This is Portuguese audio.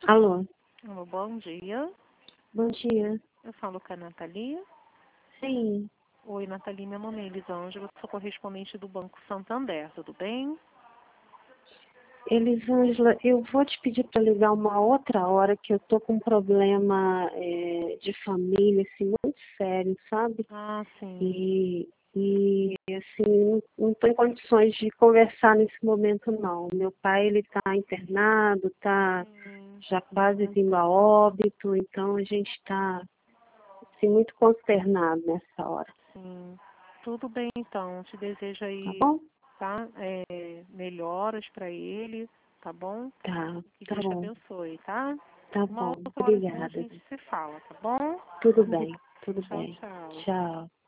Alô, Alô, bom dia. bom dia. Eu falo com a Nathalie. Sim, Oi, Nathalie, meu nome é Elisângela, sou correspondente do Banco Santander, tudo bem? Elisângela, eu vou te pedir para ligar uma outra hora que eu tô com um problema de família, assim, muito sério, sabe? Ah, sim. E assim, não estou em condições de conversar nesse momento, não. Meu pai, ele está internado, está Sim, já quase vindo a óbito, então a gente está, assim, muito consternado nessa hora, sim. Tudo bem, então. Te desejo tá aí, bom? tá? Melhoras para ele, tá bom? Tá, Que tá Deus te bom, abençoe, tá? tá Uma bom. outra hora então a Obrigada. gente se fala, tá bom? Tudo bem, tudo Tchau, bem. tchau. Tchau.